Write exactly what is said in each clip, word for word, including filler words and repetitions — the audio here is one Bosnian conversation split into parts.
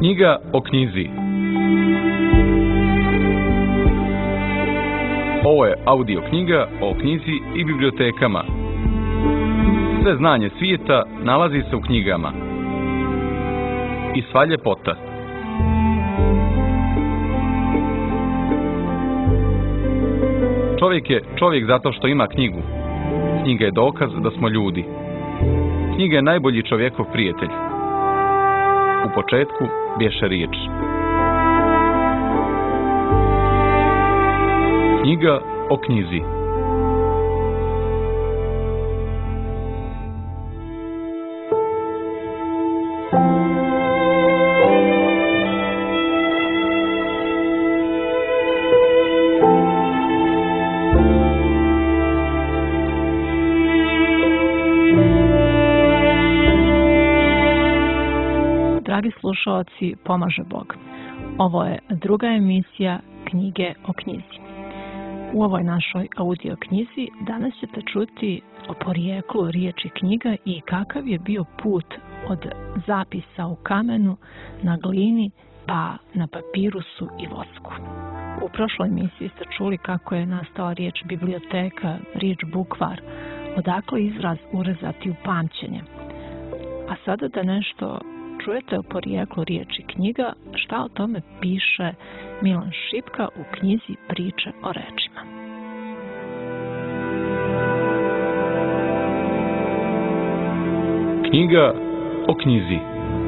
Knjiga o knjizi. Ovo je audio knjiga o knjizi i bibliotekama. Sve znanje svijeta nalazi se u knjigama. I sva ljepota. Čovjek je čovjek zato što ima knjigu. Knjiga je dokaz da smo ljudi. Knjiga je najbolji čovjekov prijatelj. U početku bješe riječ. Knjiga o knjizi. Dragi slušalci, pomaže Bog. Ovo je druga emisija Knjige o knjizi. U ovoj našoj audio knjizi danas ćete čuti o porijeklu riječi knjiga i kakav je bio put od zapisa u kamenu, na glini, pa na papirusu i vosku. U prošloj emisiji ste čuli kako je nastala riječ biblioteka, riječ bukvar, odakle izraz urezati u pamćenje. A sada da nešto čujete o porijeklu riječi knjiga, šta o tome piše Milan Šipka u knjizi Priče o rečima. Knjiga o knjizi.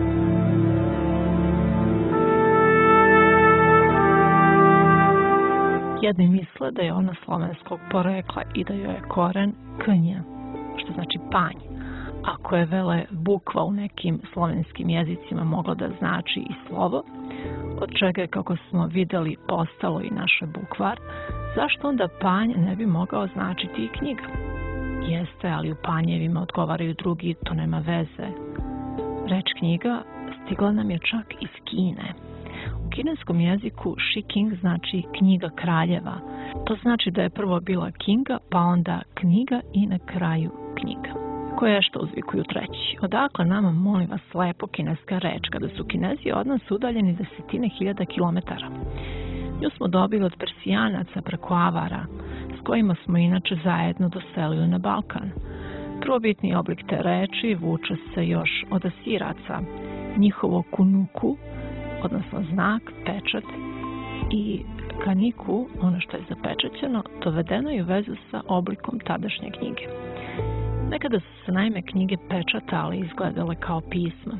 Jedni misle da je ona slovenskog porekla i da joj je koren knja, što znači panj. Ako je vele bukva u nekim slovenskim jezicima mogla da znači i slovo, od čega je, kako smo vidjeli, postalo i naše bukvar, zašto onda panj ne bi mogao značiti i knjiga? Jeste, ali u panjevima odgovaraju drugi, to nema veze. Reč knjiga stigla nam je čak iz Kine. U kineskom jeziku Shiking znači knjiga kraljeva. To znači da je prvo bila kinga, pa onda knjiga i na kraju knjiga. Koje što uzvikuju treći. Odakle nama, molim vas, lepo kineska reč, kada su Kinezi od nas udaljeni desetine hiljada kilometara. Nju smo dobili od Persijanaca preko Avara, s kojima smo inače zajedno doselili na Balkan. Prvobitni oblik te reči vuče se još od Asiraca, njihovo kunuku, odnosno znak, pečat, i kaniku, ono što je zapečaćeno, dovedeno je u vezu sa oblikom tadašnje knjige. Nekada su se naime knjige pečatale i izgledale kao pisma.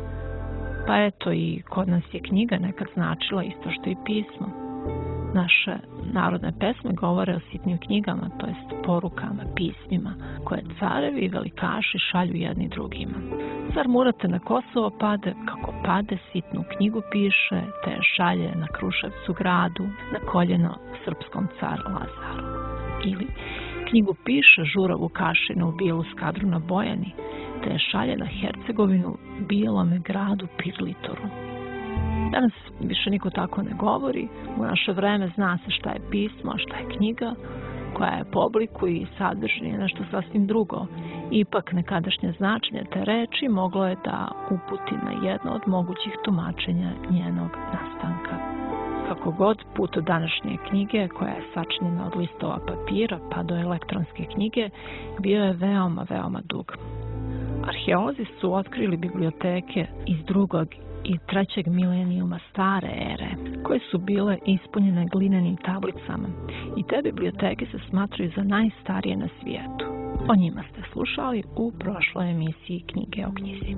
Pa eto, i kod nas je knjiga nekad značila isto što i pismo. Naše narodne pesme govore o sitnim knjigama, to jest porukama, pismima, koje carevi i velikaši šalju jedni drugima. Car Murate na Kosovo pade, kako pade sitnu knjigu piše, te je šalje na Kruševcu gradu, na koljeno srpskom caru Lazaru. Ili knjigu piše Žuro Vukašinu u bijelu skadru na Bojani, te je šalje na Hercegovinu bijelome gradu Pirlitoru. Danas više niko tako ne govori, u naše vreme zna se šta je pismo, a šta je knjiga, koja je po obliku i sadržini nešto sasvim drugo. Ipak nekadašnje značenje te reči moglo je da uputi na jedno od mogućih tumačenja njenog nastanka. Kako god, put od današnje knjige, koja je sačinjena od listova papira pa do elektronske knjige, bio je veoma, veoma dug. Arheolozi su otkrili biblioteke iz drugog i trećeg milenijuma stare ere, koje su bile ispunjene glinenim tablicama, i te biblioteke se smatraju za najstarije na svijetu. O njima ste slušali u prošloj emisiji Knjige o knjizi.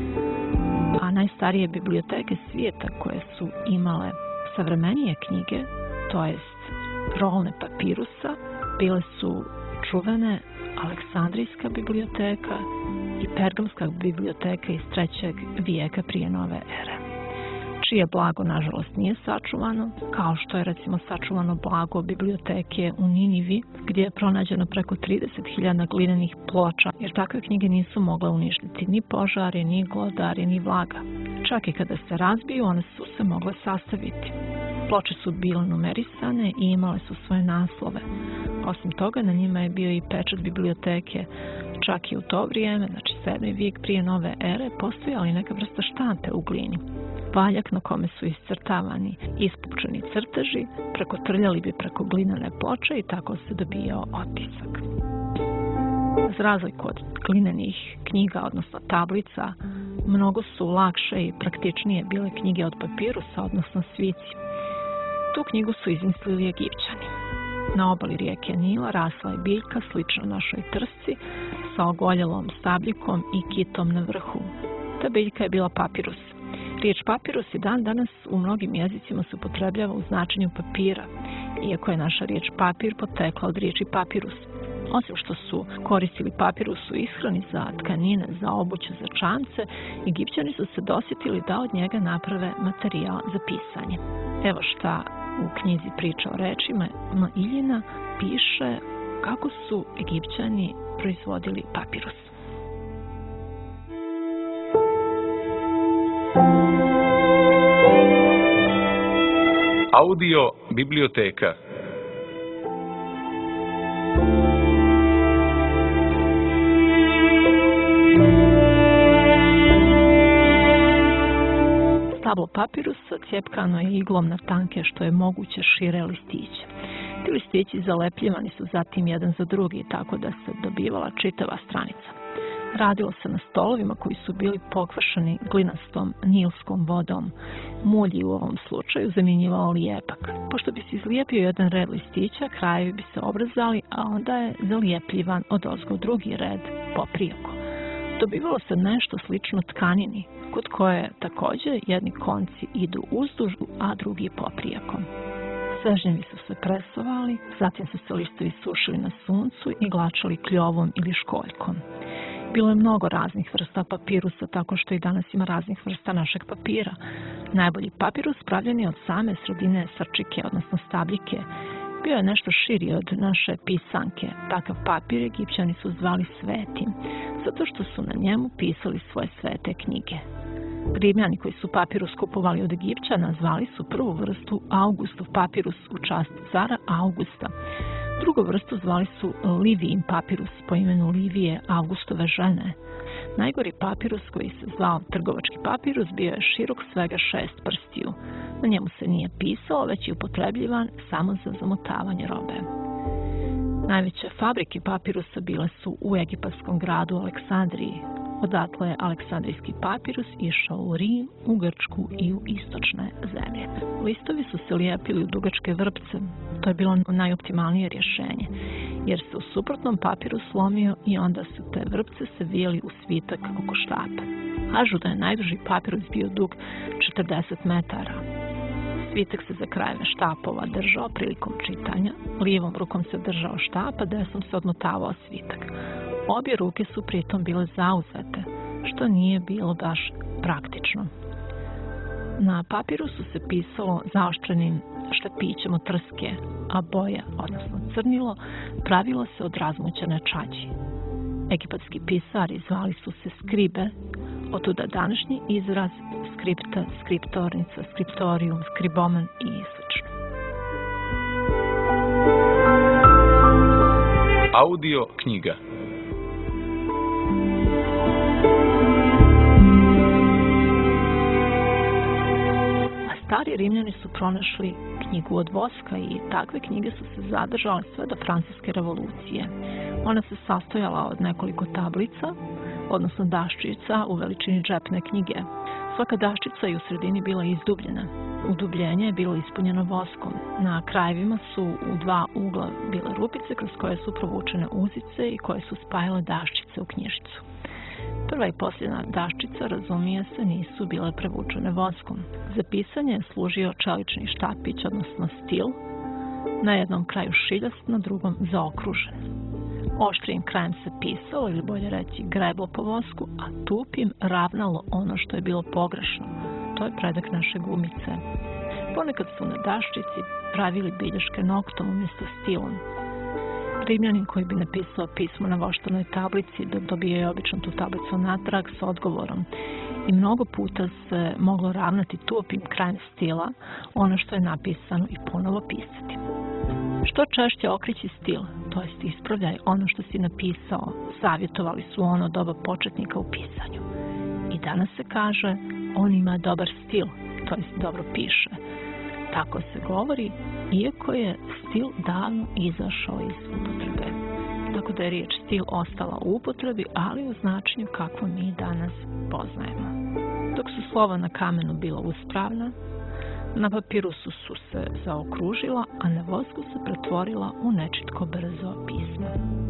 A najstarije biblioteke svijeta koje su imale savremenije knjige, to jest rolne papirusa, bile su čuvene Aleksandrijska biblioteka i Pergamska biblioteka iz trećeg vijeka prije nove ere, čije blago nažalost nije sačuvano, kao što je recimo sačuvano blago biblioteke u Ninivi, gdje je pronađeno preko trideset hiljada glinenih ploča, jer takve knjige nisu mogle uništiti ni požari, ni glodari, ni vlaga. Čak i kada se razbiju, one su se mogle sastaviti. Ploče su bile numerisane i imale su svoje naslove. Osim toga, na njima je bio i pečat biblioteke. Čak i u to vrijeme, znači sedmi vijek prije nove ere, postojala i neka vrsta štampe u glini. valjak na kome su iscrtavani ispupčeni crteži, prekotrljali bi preko glinene ploče i tako se dobijao otisak. Za razliku od glinenih knjiga, odnosno tablica, mnogo su lakše i praktičnije bile knjige od papirusa, odnosno svici. Tu knjigu su izmislili Egipćani. Na obali rijeke Nila rasla je biljka slična našoj trsci sa ogoljelom stabljikom i kitom na vrhu. Ta biljka je bila papirus. Riječ papirus i dan danas u mnogim jezicima se upotrebljava u značenju papira, iako je naša riječ papir potekla od riječi papirus. Osim što su koristili papirus u ishrani za tkanine, za obuću, za čamce, Egipćani su se dosjetili da od njega naprave materijal za pisanje. Evo šta u knjizi Priča o rečima M. Iljina piše kako su Egipćani proizvodili papirus. Audio biblioteka. Stablo papirusa cijepkano je iglom na tanke što je moguće šire listiće. Ti listići zalepljivani su zatim jedan za drugi, tako da se dobivala čitava stranica. Radilo se na stolovima koji su bili pokvašeni glinastom nilskom vodom. Mulj je u ovom slučaju zamjenjivao lijepak. Pošto bi se izlijepio jedan red listića, krajevi bi se obrezali, a onda je zalijepljivan odozgo drugi red poprijeko. Dobivalo se nešto slično tkanini, kod koje također jedni konci idu uzduž, a drugi poprijekom. Svežnjevi su se presovali, zatim su se listovi sušili na suncu i glačali kljovom ili školjkom. Bilo je mnogo raznih vrsta papirusa, tako što i danas ima raznih vrsta našeg papira. Najbolji papirus pravljen je od same sredine srčike, odnosno stabljike. Bio je nešto širi od naše pisanke. Takav papir Egipćani su zvali svetim, zato što su na njemu pisali svoje svete knjige. Rimljani koji su papirus kupovali od Egipćana zvali su prvu vrstu Augustov papirus u čast cara Augusta. Drugu vrstu zvali su Livijin papirus po imenu Livije, Augustove žene. Najgori papirus koji se zvao trgovački papirus bio je širok svega šest prstiju. Na njemu se nije pisalo, već je upotrebljivan samo za zamotavanje robe. Najveće fabrike papirusa bile su u egipatskom gradu Aleksandriji. Odatle je aleksandrijski papirus išao u Rim, u Grčku i u istočne zemlje. Listovi su se lijepili u dugačke vrpce. To je bilo najoptimalnije rješenje, jer se u suprotnom papirus slomio i onda su te vrpce se vijeli u svitak oko štapa. Kažu da je najduži papirus bio dug četrdeset metara. Svitak se za krajeve štapova držao prilikom čitanja, lijevom rukom se držao štap, a desnom se odmotavao svitak. Obje ruke su pritom bile zauzete, što nije bilo baš praktično. Na papirusu se pisalo zaoštrenim štapićem od trske, a boja, odnosno crnilo, pravilo se od razmućene čađi. Egipatski pisari zvali su se skribe, otuda današnji izraz skripta, skriptornica, skriptorium, skriboman i sl. Audio knjiga. Stari Rimljani su pronašli knjigu od voska i takve knjige su se zadržale sve do Francuske revolucije. Ona se sastojala od nekoliko tablica, odnosno daščica u veličini džepne knjige. Svaka daščica je u sredini bila izdubljena. Udubljenje je bilo ispunjeno voskom. Na krajevima su u dva ugla bile rupice kroz koje su provučene uzice i koje su spajale daščice u knjižicu. Prva i posljedna daščica, razumije se, nisu bile prevučene voskom. Za pisanje je služio čelični štapić, odnosno stil, na jednom kraju šiljast, na drugom zaokružen. Oštrijim krajem se pisalo, ili bolje reći greblo po vosku, a tupim ravnalo ono što je bilo pogrešno. To je predak naše gumice. Ponekad su na daščici pravili bilješke noktom umjesto stilom. Rimljanin koji bi napisao pismo na voštanoj tablici dobio je obično tu tablicu natrag s odgovorom i mnogo puta se moglo ravnati tupim krajem stila ono što je napisano i ponovo pisati. Što češće okreći stil, to jest ispravljaj ono što si napisao, savjetovali su ono doba početnika u pisanju. I danas se kaže, on ima dobar stil, to jest dobro piše. Tako se govori, iako je stil davno izašao iz upotrebe. Tako da je riječ stil ostala u upotrebi, ali u značenju kakvo mi danas poznajemo. Dok su slova na kamenu bila uspravna, na papirusu su se zaokružila, a na vosku se pretvorila u nečitko brzo pismo.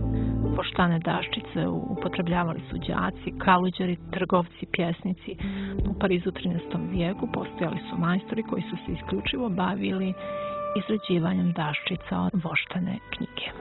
Poštane daščice upotrebljavali su đaci, kaluđeri, trgovci, pjesnici. U Parizu u trinaestom vijeku postojali su majstori koji su se isključivo bavili izrađivanjem daščica od voštane knjige.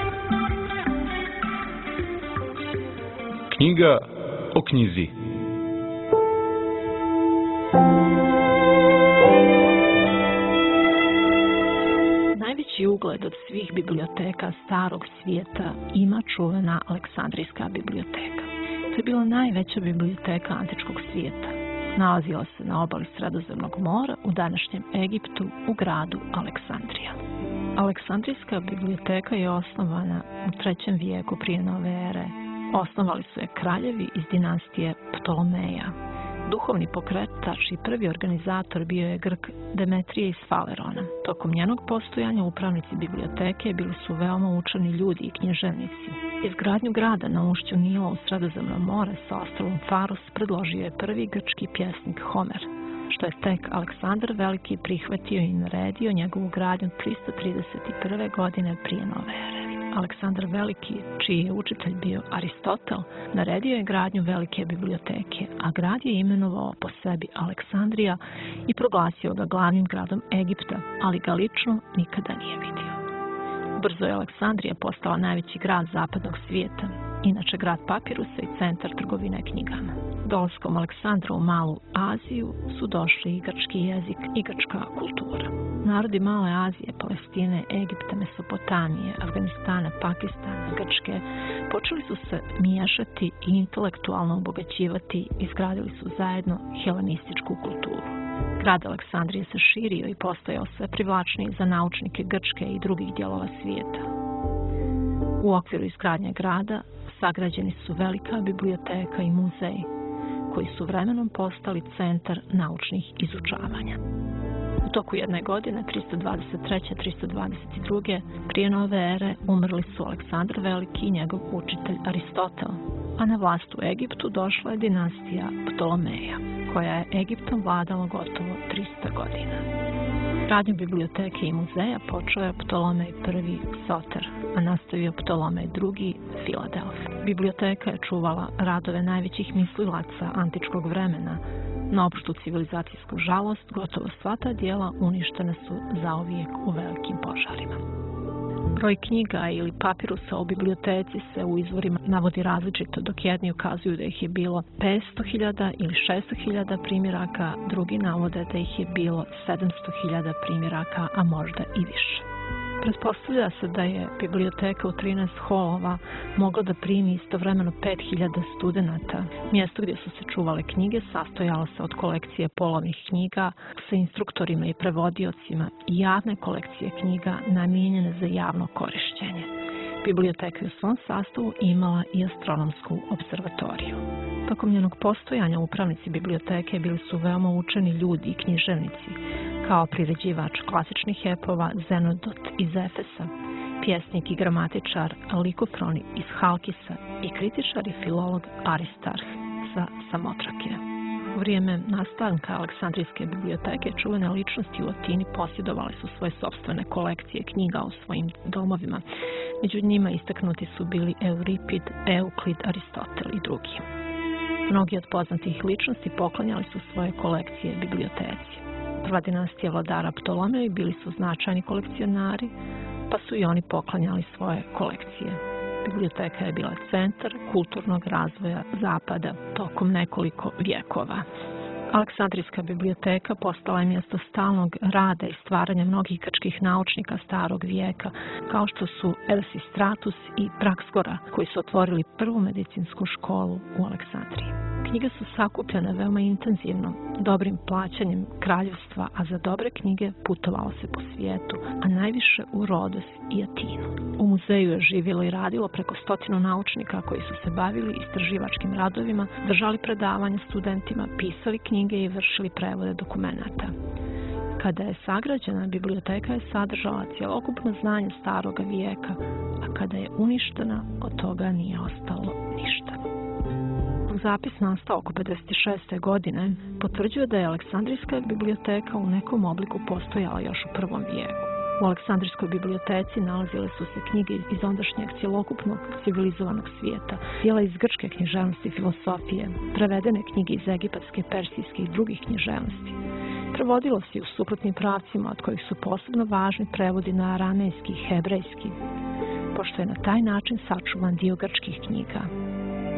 Knjiga o knjizi. veći ugled od svih biblioteka starog svijeta ima čuvena Aleksandrijska biblioteka. To je bila najveća biblioteka antičkog svijeta. Nalazila se na obali Sredozemnog mora u današnjem Egiptu u gradu Aleksandrija. Aleksandrijska biblioteka je osnovana u trećem vijeku prije nove ere. Osnovali su je kraljevi iz dinastije Ptolomeja. Duhovni pokretač i prvi organizator bio je Grk Demetrije iz Falerona. Tokom njenog postojanja upravnici biblioteke bili su veoma učeni ljudi i književnici. Izgradnju grada na ušću Nila u Sredozemno more sa ostrvom Faros predložio je prvi grčki pjesnik Homer, što je tek Aleksandar Veliki prihvatio i naredio njegovu gradnju tristo trideset prve. godine prije nove ere. Aleksandar Veliki, čiji je učitelj bio Aristotel, naredio je gradnju velike biblioteke, a grad je imenovao po sebi Aleksandrija i proglasio ga glavnim gradom Egipta, ali ga lično nikada nije vidio. Brzo je Aleksandrija postala najveći grad zapadnog svijeta, inače grad papirusa i centar trgovine knjigama. Dolaskom Aleksandra u Malu Aziju su došli i grčki jezik i grčka kultura. Narodi Male Azije, Palestine, Egipta, Mesopotamije, Afganistana, Pakistana, Grčke počeli su se miješati i intelektualno obogaćivati i izgradili su zajedno helenističku kulturu. Grad Aleksandrije se širio i postojao sve privlačniji za naučnike Grčke i drugih dijelova svijeta. U okviru izgradnje grada sagrađeni su velika biblioteka i muzej, koji su vremenom postali centar naučnih izučavanja. U toku jedne godine, tristo dvadeset treće do tristo dvadeset druge. prije nove ere, umrli su Aleksandar Veliki i njegov učitelj Aristotel, a na vlast u Egiptu došla je dinastija Ptolomeja, koja je Egiptom vladala gotovo tristo godina. Gradnju biblioteke i muzeja počeo je Ptolomej prvi. Soter, a nastavio Ptolomej drugi. Filadelf. Biblioteka je čuvala radove najvećih mislilaca antičkog vremena. Na opštu civilizacijsku žalost, gotovo sva ta dijela uništena su zauvijek u velikim požarima. Broj knjiga ili papirusa u biblioteci se u izvorima navodi različito, dok jedni ukazuju da ih je bilo petsto hiljada ili šesto hiljada primjeraka, drugi navode da ih je bilo sedamsto hiljada primjeraka, a možda i više. Pretpostavlja se da je biblioteka u trinaest holova mogla da primi istovremeno pet hiljada studenata. Mjesto gdje su se čuvale knjige sastojalo se od kolekcije polovnih knjiga sa instruktorima i prevodiocima i javne kolekcije knjiga namijenjene za javno korištenje. Biblioteka je u svom sastavu imala i astronomsku observatoriju. Tokom njenog postojanja upravnici biblioteke bili su veoma učeni ljudi i književnici, kao priređivač klasičnih epova Zenodot iz Efesa, pjesnik i gramatičar Likofroni iz Halkisa i kritičar i filolog Aristarh sa Samotrake. U vrijeme nastanka Aleksandrijske biblioteke čuvene ličnosti u Atini posjedovali su svoje sopstvene kolekcije knjiga u svojim domovima. Među njima istaknuti su bili Euripid, Euklid, Aristotel i drugi. Mnogi od poznatih ličnosti poklanjali su svoje kolekcije biblioteci. Prva dinastija vladara Ptolomeji bili su značajni kolekcionari, pa su i oni poklanjali svoje kolekcije. Biblioteka je bila centar kulturnog razvoja Zapada tokom nekoliko vjekova. Aleksandrijska biblioteka postala je mjesto stalnog rada i stvaranja mnogih grčkih naučnika starog vijeka, kao što su Erasistratus i Praxagora, koji su otvorili prvu medicinsku školu u Aleksandriji. Knjige su sakupljene veoma intenzivno, dobrim plaćanjem kraljevstva, a za dobre knjige putovalo se po svijetu, a najviše u Rodos i Atinu. U muzeju je živjelo i radilo preko stotinu naučnika koji su se bavili istraživačkim radovima, držali predavanja studentima, pisali knjige i vršili prevode dokumenata. Kada je sagrađena, biblioteka je sadržala cjelokupno znanje staroga vijeka, a kada je uništena, od toga nije ostalo ništa. Zapis nastao oko pedeset šeste. godine potvrđuje da je Aleksandrijska biblioteka u nekom obliku postojala još u prvom vijeku. U Aleksandrijskoj biblioteci nalazile su se knjige iz ondašnjeg cjelokupnog civilizovanog svijeta, dijela iz grčke književnosti i filosofije, prevedene knjige iz egipatske, persijske i drugih književnosti. Prevodilo se u suprotnim pravcima, od kojih su posebno važni prevodi na aramejski i hebrejski, pošto je na taj način sačuvan dio grčkih knjiga.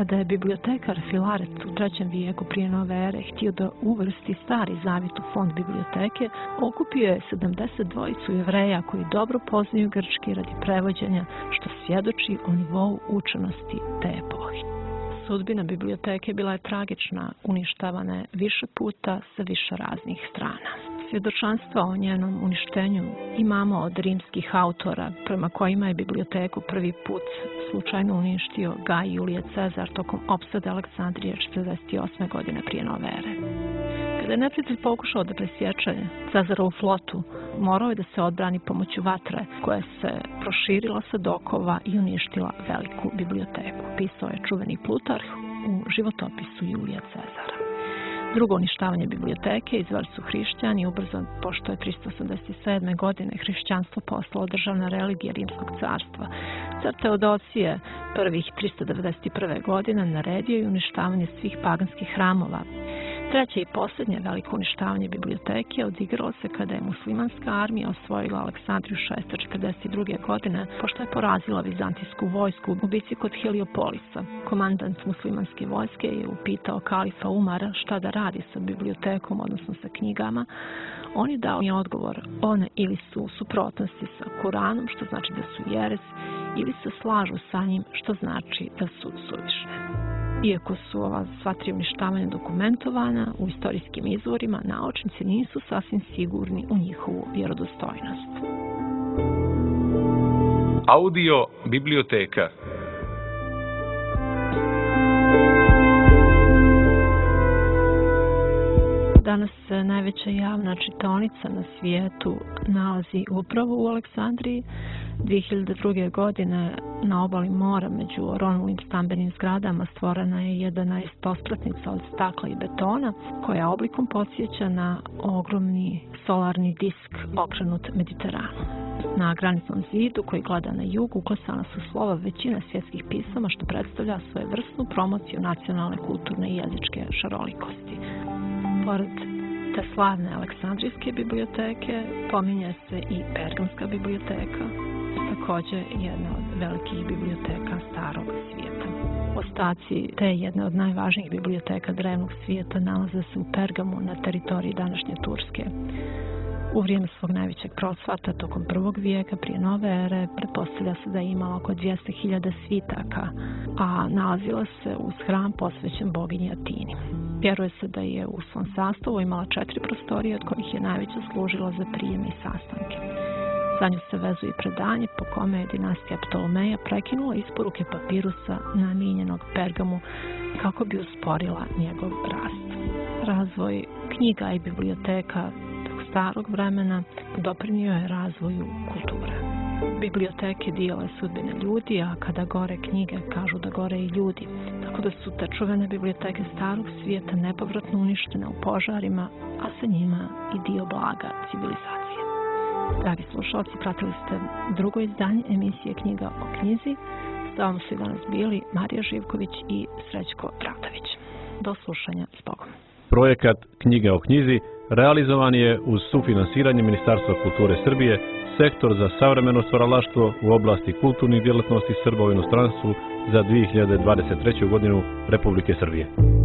Kada je bibliotekar Filaret u trećem vijeku prije nove ere htio da uvrsti stari zavjet u fond biblioteke, okupio je sedamdeset dvojicu Jevreja koji dobro poznaju grčki radi prevođenja, što svjedoči o nivou učenosti te epohe. Sudbina biblioteke bila je tragična, uništavana je više puta sa više raznih strana. Svjedočanstva o njenom uništenju imamo od rimskih autora, prema kojima je biblioteku prvi put slučajno uništio Gaj Julije Cezar tokom opsade Aleksandrije četrdeset osme godine prije nove ere. Kada je neprijatelj pokušao da presječe Cezarovu flotu, morao je da se odbrani pomoću vatre, koja se proširila sa dokova i uništila veliku biblioteku, pisao je čuveni Plutarh u životopisu Julija Cezara. Drugo uništavanje biblioteke izveli su hrišćani ubrzo, pošto je tristo osamdeset sedme. godine hrišćanstvo postalo državna religija Rimskog carstva. Car Teodosije prvih tristo devedeset prve. godine naredio je uništavanje svih paganskih hramova. Treće i posljednje veliko uništavanje biblioteke odigralo se kada je muslimanska armija osvojila Aleksandriju šesto četrdeset druge. godine, pošto je porazila vizantijsku vojsku u bici kod Heliopolisa. Komandant muslimanske vojske je upitao kalifa Umara šta da radi sa bibliotekom, odnosno sa knjigama. On je dao mi odgovor, one ili su u suprotnosti sa Kuranom, što znači da su jeres, ili se slažu sa njim, što znači da su suvišne. Iako su ova sva tri uništavanja dokumentovana u istorijskim izvorima, naučnici nisu sasvim sigurni u njihovu vjerodostojnost. Audio biblioteka. Danas se najveća javna čitaonica na svijetu nalazi upravo u Aleksandriji. dvije hiljade druge. godine na obali mora među oronulnim stambenim zgradama stvorena je jedanaestospratnica od stakla i betona koja oblikom podsjeća na ogromni solarni disk okrenut Mediteranu. Na granitnom zidu koji gleda na jug uklesana su slova većine svjetskih pisama, što predstavlja svojevrsnu promociju nacionalne, kulturne i jezičke šarolikosti. Pored te slavne Aleksandrijske biblioteke pominje se i Pergamska biblioteka, također jedna od velikih biblioteka starog svijeta. Ostaci te jedne od najvažnijih biblioteka drevnog svijeta nalaze se u Pergamu na teritoriji današnje Turske. U vrijeme svog najvećeg procvata tokom prvog vijeka prije nove ere pretpostavlja se da je imala oko dvjesto hiljada svitaka, a nalazila se uz hram posvećen boginji Atini. Vjeruje se da je u svom sastavu imala četiri prostorije, od kojih je najveća služila za prijeme i sastanke. Za nju se vezuje predanje po kome je dinastija Ptolomeja prekinula isporuke papirusa namijenjenog Pergamu kako bi usporila njegov rast. Razvoj knjiga i biblioteka starog vremena doprinio je razvoju kulture. Biblioteke dijele sudbine ljudi, a kada gore knjige, kažu da gore i ljudi. Tako da su te čuvene biblioteke starog svijeta nepovratno uništene u požarima, a sa njima i dio blaga civilizacije. Dragi slušalci, pratili ste drugo izdanje emisije Knjiga o knjizi. S vama su danas bili Marija Živković i Srećko Pravdović. Do slušanja, s Bogom. Projekat Knjiga o knjizi realizovan je uz sufinansiranje Ministarstva kulture Srbije, Sektor za savremeno stvaralaštvo u oblasti kulturnih djelatnosti Srba u inostranstvu za dvije hiljade dvadeset treću. godinu Republike Srbije.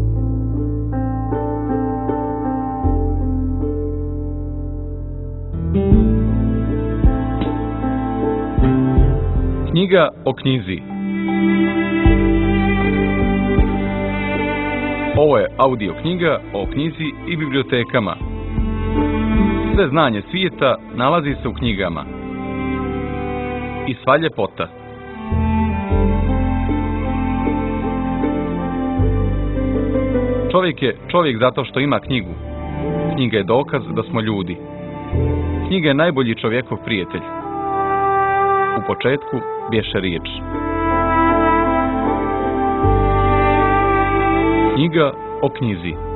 Knjiga o knjizi. Ovo je audio knjiga o knjizi i bibliotekama. Sve znanje svijeta nalazi se u knjigama. I sva ljepota. Čovjek je čovjek zato što ima knjigu. Knjiga je dokaz da smo ljudi. Knjiga je najbolji čovjekov prijatelj. U početku bješe riječ. Knjiga o knjizi.